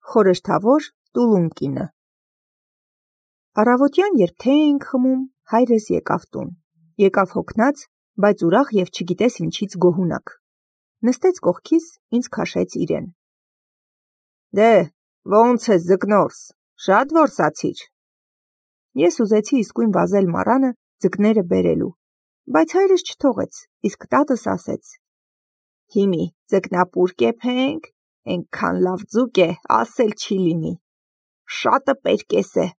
Խորհրդավոր տուլուն կինը։ Առավոտյան, երբ թե էինք խմում, հայրս եկավ տուն։ Եկավ հոգնած, բայց ուրախ և չգիտես ինչից գոհունակ։ Նստեց կողքիս, ինձ քաշեց իրեն։ Դե, ոնց ես ձկնորս, շատ որսացիր։ Ես ուզեցի իսկույն վազել մառանը, ձկները բերելու, բայց հայրս չթողեց, իսկ տատս ասեց. Հիմի ձկնապուր կեփենք, այնքան լավ ձուկ է, ասել չի լինի, շատը պերկես է։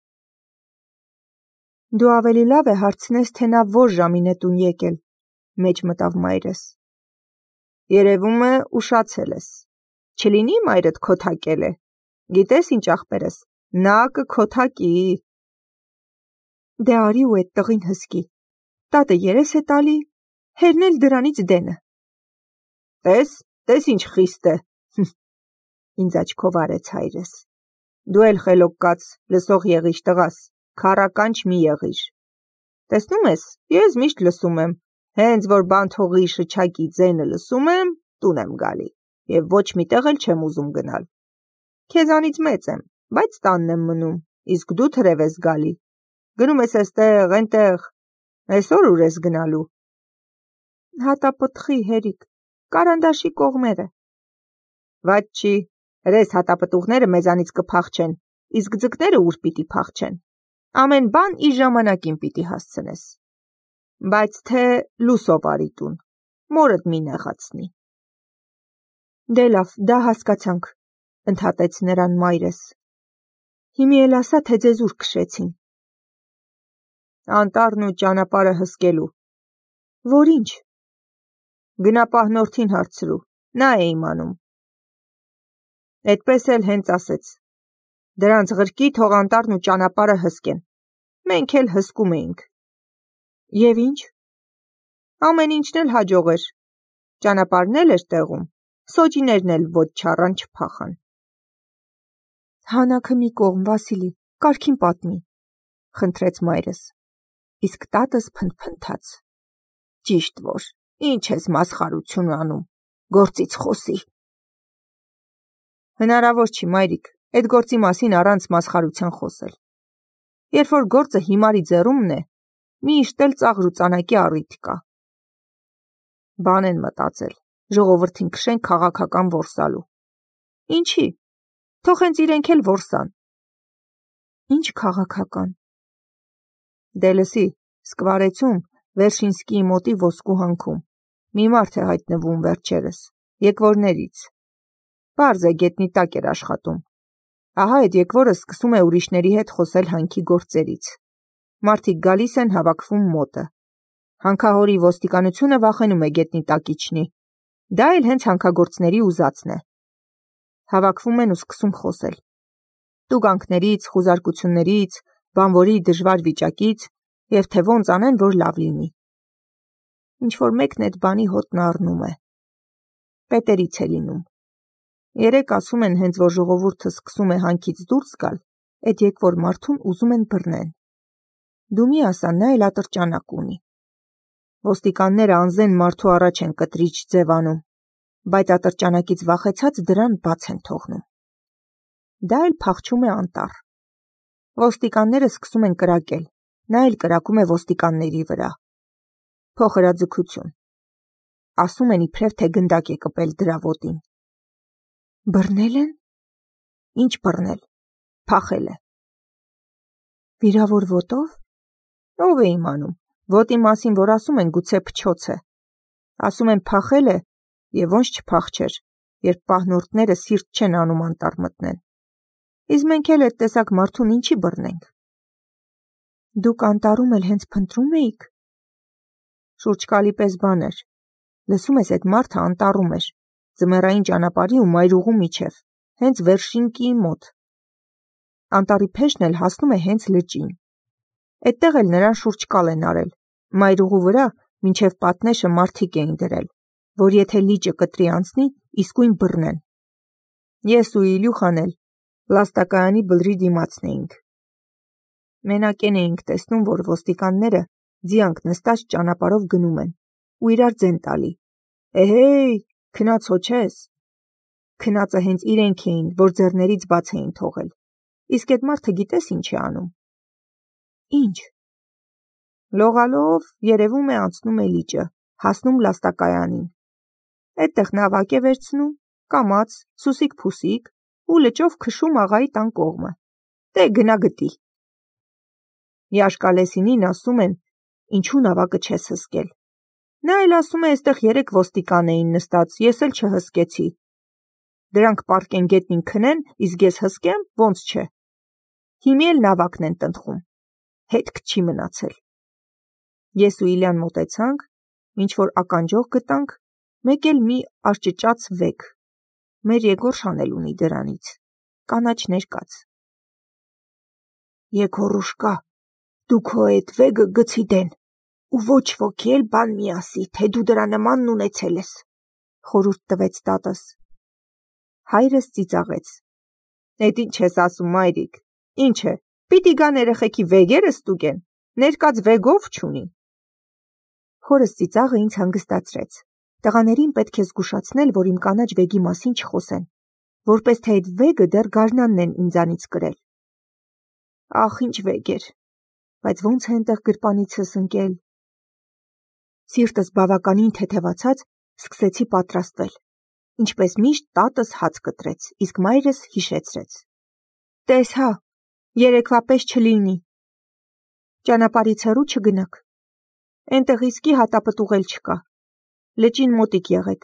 Դու ավելի լավ է հարցնես, թե նա որ ժամին է տուն եկել, մեջ մտավ մայրս։ Երևում է ուշացել ես, չլինի մայրդ քոթակել է, գիտես ինչ ախպերս, նա կքոթակի։ Դե արի ու էդ տղին հսկի, տատը երես է տալի, հերն էլ դրանից դենը։ Տես ինչ խիստ է, ինձ աչքով արեց հայրս։ Դու էլ խելոք կաց, լսող եղիր տղաս, քառականչ մի եղիր։ Տեսնում ես, ես միշտ լսում եմ, հենց որ բանթողի շչակի ձենը լսում եմ, տուն եմ գալի, և ոչ մի տեղ էլ չեմ ուզում գնալ։ Քեզանից մեծ եմ, բայց տանն եմ մնում, իսկ դու թրև ես գալի։ Գնում ես էստեղ, այնտեղ, այսօր ուր ես գնալու։ Հատապտխի, հերիք, Կարանդաշի կողմերը։ Վատ չի, հրես հատապտուղները մեզանից կփախչեն, իսկ ձկները ուր պիտի փախչեն։ Ամեն բան իր ժամանակին պիտի հասցնես։ Բայց թե լուսով արի տուն, մորդ մի նեղացնի։ Դե լավ, դա հասկացանք, ընդհատեց նրան մայրս։ Հիմի էլ ասա, թե ձեզ ուր քշեցին։ Անտառն ու ճանապարհը հսկելու։ Որ ինչ։ Գնա պահնորդին հարցրու, նա է իմանում։ Էդպես էլ հենց ասեց. դրանց ղրկի թող անտառն ու ճանապարհը հսկեն։ Մենք էլ հսկում էինք։ Եվ ինչ։ Ամեն ինչն էլ հաջող էր։ Ճանապարհն էլ էր տեղում, սոճիներն էլ ոչ չառան չփախան։ Հանակը մի կողմ, Վասիլի, կարգին պատմի, խնդրեց մայրս։ Իսկ տատս փնթփնթաց. Ճիշտ որ, ինչ ես մասխարություն անում, գործից խոսի։ Հնարավոր չի, մայրիկ, այդ գործի մասին առանց մասխարության խոսել։ Երբ որ գործը հիմարի ձեռումն է, միշտ էլ ծաղր ու ծանակի առիթ կա։ Բան են մտածել, ժողովրդին քշեն քաղաքական որսալու։ Ինչի, թող հենց իրենք էլ որսան։ Ինչ քաղաքական։ Դե լսի, Սկվարեցում, Վերշինսկիի մոտի ոսկու հանքում, մի մարդ է հայտնվում վերջերս, եկվորներից։ Պարզ է գետնի տակ էր աշխատում։ Ահա այդ եկվորը սկսում է ուրիշների հետ խոսել հանքի գործերից։ Մարդիկ գալիս են հավաքվում մոտը։ Հանքահորի ոստիկանությունը վախենում է գետնի տակ իջնի։ Դա էլ հենց հանքագործների ուզածն է։ Հավաքվում են ու սկսում խոսել։ Տուգանքներից, խուզարկություններից, բանվորի դժվար վիճակից և թե ոնց անեն, որ լավ լինի։ Ինչ-որ մեկն էդ բանի հոտն առնում է։ Պետերից է լինում։ Երեկ ասում են, հենց որ ժողովուրդը սկսում է հանքից դուրս գալ, այդ եկվոր մարդուն ուզում են բռնեն։ Դու մի ասա, նա էլ ատրճանակ ունի։ Ոստիկանները անզեն մարդու առաջ են կտրիչ ձև անում, բայց ատրճանակից վախեցած դրան բաց են թողնում։ Դա էլ փախչում է անտառ։ Ոստիկանները սկսում են կրակել, նա էլ կրակում է ոստիկանների վրա։ Փոխհրաձգություն։ Ասում են իբրև թե գնդակ է կպել դրա ոտին։ Բռնել են։ Ինչ բռնել։ Փախել է։ Վիրավոր ոտով։ Ով է իմանում, ոտի մասին որ ասում են գուցե փչոց է։ Ասում են փախել է և ոնց չփախչեր, երբ պահնորդները սիրտ չեն անում անտառ մտնեն։ Իսկ մենք էլ այդ տեսակ մարդուն ինչի բռնենք։ Դուք անտառում էլ հենց փնտրում էիք։ Շուրջկալի պես բան էր։ Լսում ես, այդ մարդը անտառում էր, ձմեռային ճանապարհի ու մայրուղու միջև, հենց Վերշինկիի մոտ։ Անտառի փեշն էլ հասնում է հենց լճին։ Այդտեղ էլ նրան շուրջկալ են արել, մայրուղու վրա մինչև պատնեշը մարդիկ էին դրել, որ եթե լիճը կտրի անցնի, իսկույն բռնեն։ Ես ու Իլյուխան էլ լաստակայանի բլրի դիմացն էինք։ Մենակեն էինք տեսնում, որ ոստիկանները ձիանք նստած ճանապարհով գնում են ու իրար ձեն տալի։ Էհեյ, քնած հո չես։ Քնածը հենց իրենք էին, որ ձեռներից բաց էին թողել։ Իսկ այդ մարդը գիտես ինչ է անում։ Ինչ։ Լողալով երևում է անցնում է լիճը, հասնում լաստակայանին։ Այդտեղ նավակ է վերցնում, կամաց, սուսիկ-փուսիկ ու լճով քշում աղայի տան կողմը։ Դե գնա գտի։ Յաշկալեսինին ասում են, ինչու նավակը չես հսկել։ Նա էլ ասում է, այստեղ 3 ոստիկան էին նստած, ես էլ չհսկեցի։ Դրանք պարկեն գետնին քնեն, իսկ ես հսկեմ, ոնց չէ։ Հիմի էլ նավակն են տնտղում։ Հետք չի մնացել։ Ես ու Իլյան մոտեցանք, ինչ-որ ականջող գտանք, մեկ էլ մի արճճած վեգ։ Մեր Եգորշան էլ ունի դրանից, կանաչ ներկած։ Եգորուշկա, դու քո այդ վեգը գցի դեն, ու ոչ ոքի էլ բան մի ասի, թե դու դրա նմանն ունեցել ես, խորհուրդ տվեց տատս։ Հայրս ծիծաղեց. Էդ ինչ ես ասում, մայրիկ, ինչ է, պիտի գան երեխեքի վեգերը ստուգեն, ներկած վեգով չունի։ Հորս ծիծաղը ինձ հանգստացրեց։ Տղաներին պետք է զգուշացնել, որ իմ կանաչ վեգի մասին չխոսեն, որպես թե այդ վեգը դեռ գարնանն են ինձանից կրել։ Ախ, ինչ վեգ էր, բայց ոնց է այնտեղ գրպանիցս ընկել։ Սիրտս բավականին թեթևացած, սկսեցի պատրաստվել։ Ինչպես միշտ տատս հաց կտրեց, իսկ մայրս հիշեցրեց. Տես հա, երեկվա պես չլինի։ Ճանապարհից հեռու չգնաք։ Այնտեղ իսկի հատապտուղ էլ չկա։ Լճին մոտիկ եղեք։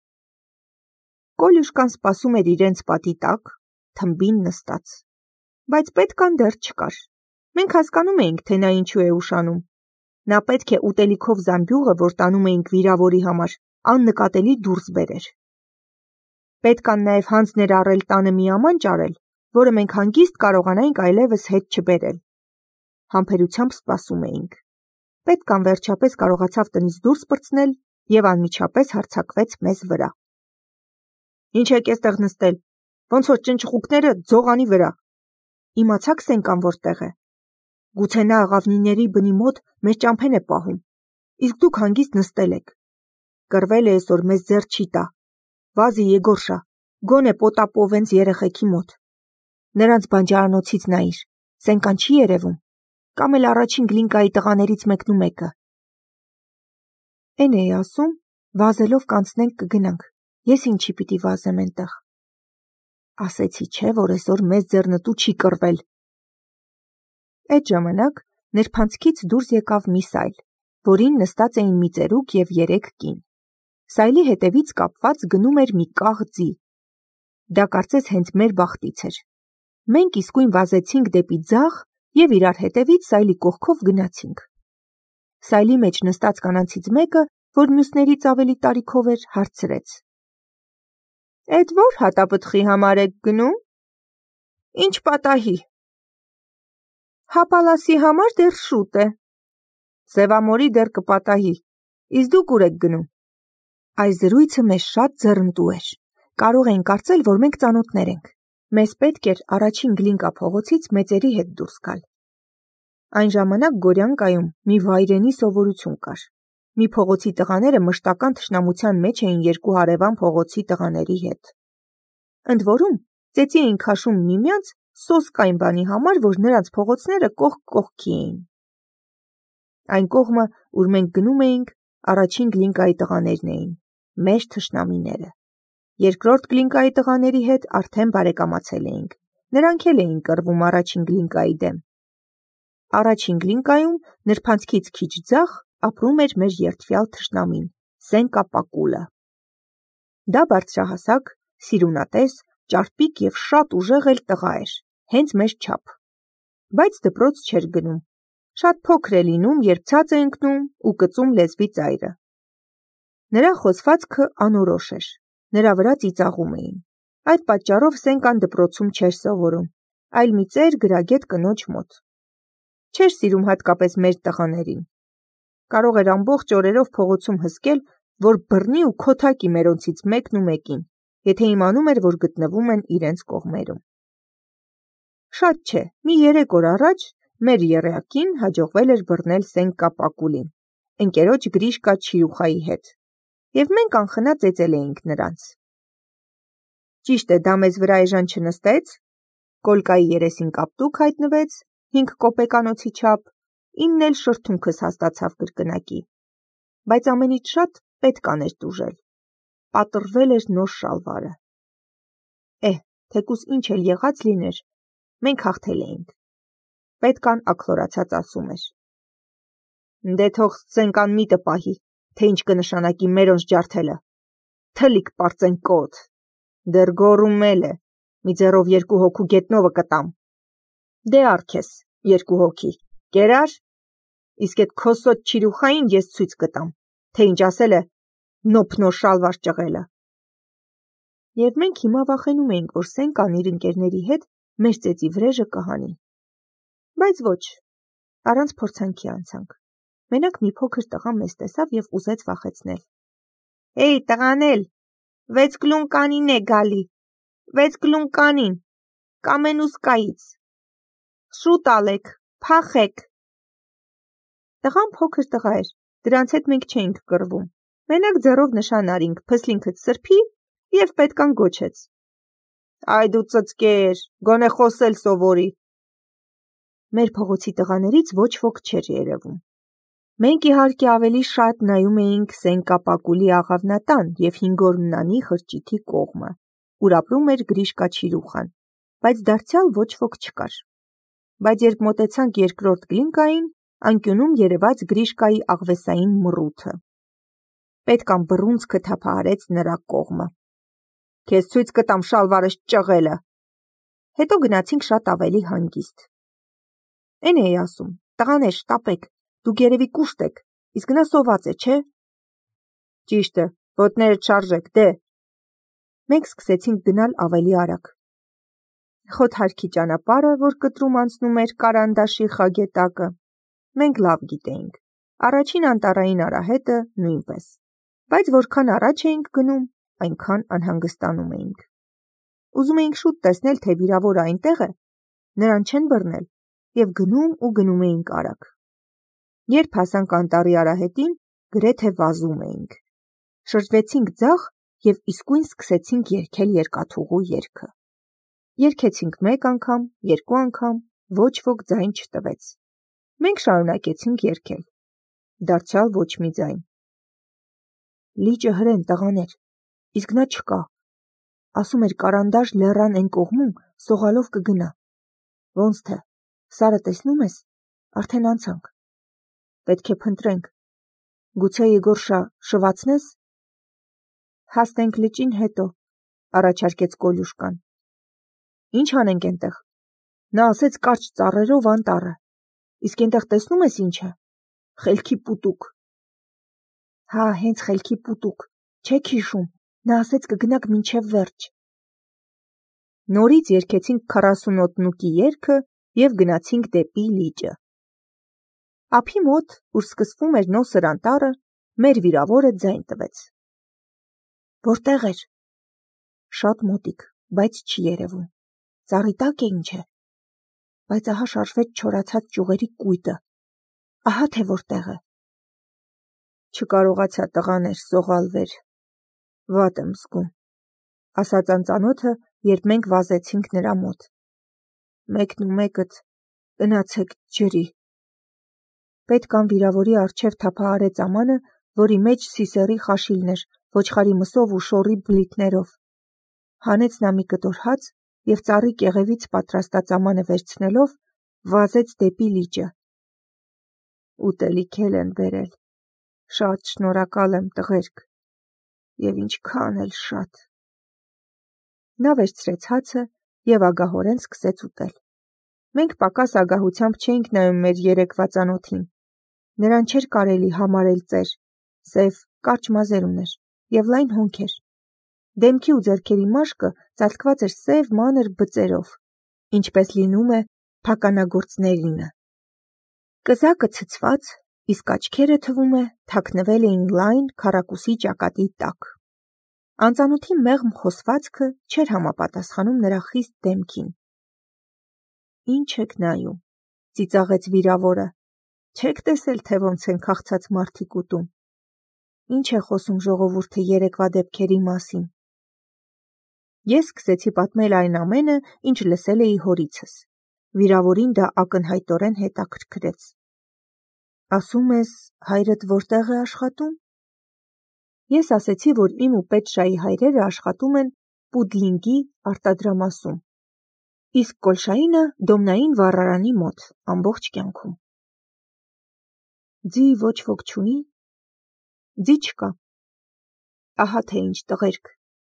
Կոլյուշկան սպասում էր իրենց պատի տակ, թմբին նստած։ Բայց պետքան դեռ չկար։ Մենք հասկանում էինք, թե նա ինչու է ուշանում։ Նա պետք է ուտելիքով զամբյուղը, որ տանում էինք վիրավորի համար, աննկատելի դուրս բերեր։ Պետք ան նաև հանձ ներառել տանը մի աման ճարել, որը մենք հանգիստ կարողանայինք այլևս հետ չբերել։ Համբերությամբ սպասում էինք։ Պետք ան վերջապես կարողացավ տնից դուրս պրծնել և անմիջապես հարձակվեց մեզ վրա։ Ինչ եք էստեղ նստել, ոնց որ ճնճղուկները ձողանի վրա։ Իմացաք Սենկան որտեղ է։ Գուցե նա աղավնիների բնի մոտ մեր ճամփեն է պահում, իսկ դուք հանգիստ նստել եք։ Կռվել է այսօր մեզ ձեռ չի տա։ Վազի Եգորշա, գոնե Պոտապովենց երեխեքի մոտ։ Նրանց բանջարանոցից նայիր, Սենկան չի երևում, կամ էլ առաջին Գլինկայի տղաներից մեկնու մեկը։ Էն էի ասում, վազելով կանցնենք կգնանք, ես ինչի պիտի վազեմ այնտեղ։ Ասեցի չէ, որ այսօր մեզ ձեռնտու չի կռվել։ Այդ ժամանակ նրբանցքից դուրս եկավ մի սայլ, որին նստած էին մի ծերուկ և 3 կին։ Սայլի հետևից կապված գնում էր մի կաղ ձի։ Դա կարծես հենց մեր բախտից էր։ Մենք իսկույն վազեցինք դեպի ձախ և իրար հետևից սայլի կողքով գնացինք։ Սայլի մեջ նստած կանանցից մեկը, որ մյուսներից ավելի տարիքով էր, հարցրեց. Էդ որ հատապտղի համար եք գնում։ Ինչ պատահի։ Հապալասի համար դեռ շուտ է։ Սևամորի դեռ կպատահի, իսկ դուք ուր եք գնում։ Այս զրույցը մեզ շատ ձեռնտու էր։ Կարող էին կարծել, որ մենք ծանոթներ ենք։ Մեզ պետք էր առաջին Գլինկա փողոցից մեծերի հետ դուրս գալ։ Այն ժամանակ Գորյանկայում մի վայրենի սովորություն կար։ Մի փողոցի տղաները մշտական թշնամության մեջ էին երկու հարևան փողոցի տղաների հետ։ Ընդ որում, ծեծի էին քաշում միմյանց սոսկային բանի համար, որ նրանց փողոցները կողք կողքի էին։ Այն կողմը, ուր մենք գնում էինք, առաջին Գլինկայի տղաներն էին, մեր թշնամիները։ Երկրորդ Գլինկայի տղաների հետ արդեն բարեկամացել էինք, նրանք էլ էին կռվում առաջին Գլինկայի դեմ։ Առաջին Գլինկայում նրբանցքից քիչ ձախ ապրում էր մեր երդվյալ թշնամին, Սենկա Պակուլը։ Դա բարձրահասակ, սիրունատես, ճարպիկ և շատ ուժեղ էլ տղա էր, հենց մեր չափ։ Բայց դպրոց չէր գնում։ Շատ փոքր է լինում, երբ ցած է ընկնում ու կծում լեզվի ծայրը։ Նրա խոսվածքը անորոշ էր, նրա վրա ծիծաղում էին։ Այդ պատճառով Սենկան դպրոցում չէր սովորում, այլ մի ծեր գրագետ կնոջ մոտ։ Չէր սիրում հատկապես մեր տղաներին։ Կարող էր ամբողջ օրերով փողոցում հսկել, որ բռնի ու քոթակի մերոնցից մեկն ու մեկին, եթե իմանում էր, որ գտնվում են իրենց կողմերում։ Շատ չէ, մի 3 օր առաջ մեր եռյակին հաջողվել էր բռնել Սենկա Պակուլին, ընկերոջ Գրիշկա Չիրուխայի հետ, և մենք անխնա ծեծել էինք նրանց։ Ճիշտ է, դա մեզ վրա էժան չնստեց, կոլկայի երեսին կապտուկ հայտնվեց, 5 կոպեկանոցի չափ, 9 էլ շրթունքս հաստացավ կրկնակի, բայց ամենից շատ պետք աներ տուժել, պատռվել էր նոր շալվարը։ Թեկուս ինչ էլ եղած լիներ, մենք հաղթել էինք, պետքան աքլորացած ասում էր։ Դե թող Սենկան միտը պահի, թե ինչ կնշանակի մերոնց ջարդելը, թլիկ պարծեն կոթ, դեռ գոռում էլ է, մի ձեռով 2 հոգու գետնովը կտամ։ Դե արքես, 2 հոգի, կերար, իսկ էդ քոսոտ չիրուխային ես ցույց կտամ, թե ինչ ասել է նոփնոր շալվար ճղելը։ Եվ մենք հիմա վախենում էինք, որ Սենկան իր ընկերների հետ մեր ծեծի վրեժը կհանի։ Բայց ոչ, առանց փորձանքի անցանք։ Մենակ մի փոքր տղա մեզ տեսավ և ուզեց վախեցնել։ Էй, տղանել, 6 գլունկանին է գալի, 6 գլունկանին, կամենուսկայից, շուտ ալեք, փախեք։ Տղան փոքր տղա էր, դրանց հետ մենք չէինք կռվում, մենակ ձեռով նշան արինք, փսլինքդ սրբի և պետքան գոչեց։ Այ դու ծծկեր, գոնե խոսել սովորի։ Մեր փողոցի տղաներից ոչ ոք չէր երևում։ Մենք իհարկե ավելի շատ նայում էինք Սենկա Պակուլի աղավնատան և Հինգորնանի խրճիթի կողմը, ուր ապրում էր Գրիշկա Չիրուխան, բայց դարձյալ ոչ ոք չկար։ Բայց երբ մոտեցանք 2-րդ գլինկային, անկյունում երևաց Գրիշկայի աղվեսային մռութը։ Պետքան բռունցքը թափահարեց նրա կողմը։ Քեզ ցույց կտամ շալվարս ճղելը։ Հետո գնացինք շատ ավելի հանգիստ։ Էն էի ասում, տղաներ, շտապեք, դուք երևի կուշտ եք, իսկ նա սոված է, չէ։ Ճիշտ է, ոտներդ շարժեք, դե։ Մենք սկսեցինք գնալ ավելի արագ։ Խոթարքի ճանապարհը, որ կտրում անցնում էր Կարանդաշի խագետակը, մենք լավ գիտեինք, առաջին անտառային արահետը նույնպես, բայց որքան առաջ էինք գնում, այնքան անհանգստանում էինք։ Ուզում էինք շուտ տեսնել, թե վիրավորը այնտեղ է, նրան չեն բռնել, և գնում էինք արագ։ Երբ հասանք անտառի արահետին, գրեթե վազում էինք։ Շրջվեցինք ձախ և իսկույն սկսեցինք երգել երկաթուղու երգը։ Երգեցինք 1 անգամ, 2 անգամ, ոչ ոք ձայն չտվեց։ Մենք շարունակեցինք երգել։ Դարձյալ ոչ մի ձայն։ Լիճը հրեն, տղաներ, իսկ նա չկա։ Ասում էր Կարանդաշ լեռան էն կողմում սողալով կգնա։ Ոնց թե, Սարը տեսնում ես, արդեն անցանք։ Պետք է փնտրենք։ Գուցե Եգորշա շվացնես։ Հասնենք լճին հետո, առաջարկեց Կոլյուշկան։ Ինչ անենք ենտեղ։ Նա ասեց կարճ ծառերով անտառը։ Իսկ ենտեղ տեսնում ես ինչ է։ Խելքի պուտուկ։ Հա, հենց խելքի պուտուկ, չեք հիշում, նա ասեց կգնաք մինչև վերջ։ Նորից երգեցինք 40 ոտնուկի երգը և գնացինք դեպի լիճը։ Ափի մոտ, ուր սկսվում էր նոսր անտառը, մեր վիրավորը ձայն տվեց։ Որտեղ էր։ Շատ մոտիկ, բայց չի երևում։ Ծառի տակ է ինչ է։ Բայց ահա շարժվեց չորացած ճյուղերի կույտը։ Ահա թե որտեղ է։ Չկարողացա տղաներ սողալվեր։ Վատ եմ զգում, ասաց անծանոթը, երբ մենք վազեցինք նրա մոտ։ Մեկն ու մեկդ գնացեք ջրի։ Պետքան վիրավորի առջև թափահարեց ամանը, որի մեջ սիսեռի խաշիլն էր, ոչխարի մսով ու շորի բլիթներով։ Հանեց նա մի կտոր հաց և ծառի կեղևից պատրաստած ամանը վերցնելով, վազեց դեպի լիճը։ Ուտելիք էլ են բերել։ Շատ շնորհակալ եմ, տղերք, և ինչքան էլ շատ։ Նա վերցրեց հացը և ագահորեն սկսեց ուտել։ Մենք պակաս ագահությամբ չէինք նայում մեր երեկվա ծանոթին։ Նրան չէր կարելի համարել ծեր, սև, կարճ մազեր ուներ և լայն հոնքեր։ Դեմքի ու ձեռքերի մաշկը ծածկված էր սև մանր բծերով, ինչպես լինում է փականագործներինը։ Կզակը ցցված, իսկ աչքերը, թվում է, թաքնվել էին լայն քառակուսի ճակատի տակ։ Անծանոթի մեղմ խոսվածքը չէր համապատասխանում նրա խիստ դեմքին։ Ինչ եք նայում, ծիծաղեց վիրավորը, չեք տեսել, թե ոնց են քաղցած մարդիկ ուտում։ Ինչ է խոսում ժողովուրդը երեկվա դեպքերի մասին։ Ես սկսեցի պատմել այն ամենը, ինչ լսել էի հորիցս։ Վիրավորին դա ակնհայտորեն հետաքրքրեց։ Ասում ես, հայրդ որտեղ է աշխատում։ Ես ասեցի, որ իմ ու Պետշայի հայրերը աշխատում են Պուդլինգի արտադրամասում, իսկ Կոլշայինը Դոմնային վառարանի մոտ ամբողջ կյանքում։ Ձի ոչ ոք չունի։ Ձի չկա։ Ահա թե ինչ տղերք։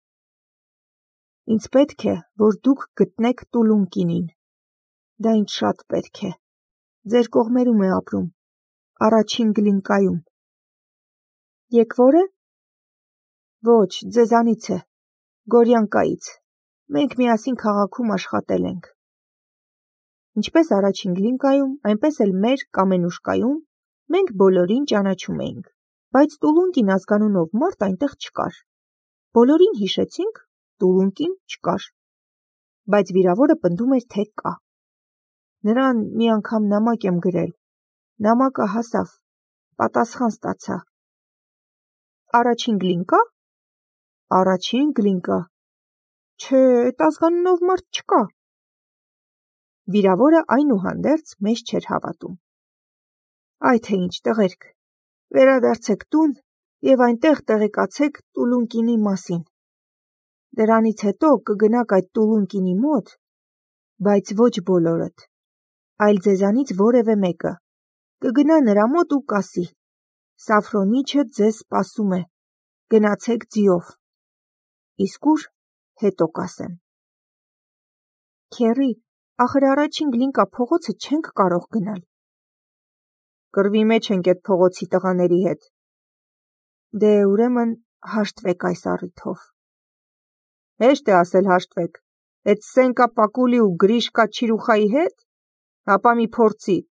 Ինձ պետք է, որ դուք գտնեք Տուլունկինին։ Դա ինձ շատ պետք է։ Ձեր կողմերում է ապրում, առաջին Գլինկայում։ Եկվո՞ր է։ Ոչ, ձեզանից է, Գորյանկայից։ Մենք միասին քաղաքում աշխատել ենք։ Ինչպես առաջին Գլինկայում, այնպես էլ մեր Կամենուշկայում մենք բոլորին ճանաչում էինք, բայց Տուլունկին ազգանունով մարդ այնտեղ չկար։ Բոլորին հիշեցինք, Տուլունկին չկար, բայց վիրավորը պնդում էր, թե կա։ Նրան մի անգամ նամակ եմ գրել, նամակը հասավ, պատասխան ստացա։ Առաջին Գլինկա։ Առաջին Գլինկա։ Չէ, այդ ազգանունով մարդ չկա։ Վիրավորը այնուհանդերձ մեզ չէր հավատում։ Այ թե ինչ տղերք, վերադարձեք տուն և այնտեղ տեղեկացեք Տուլունկինի մասին։ Դրանից հետո կգնաք այդ Տուլունկինի մոտ, բայց ոչ բոլորդ, այլ ձեզանից որևէ մեկը, կգնա նրա մոտ ու կասի. Սաֆրոնիչը ձեզ սպասում է, գնացեք ձիով։ Իսկ ուր, հետո կասեմ։ Քեռի, ախր առաջին Գլինկա փողոցը չենք կարող գնալ։ Կռվի մեջ ենք այդ փողոցի տղաների հետ։ Դե ուրեմն հաշտվեք այս առիթով։ Հեշտ է ասել հաշտվեք, այդ Սենկա Պակուլի ու Գրիշկա Չիրուխայի հետ, ապա մի փորձի,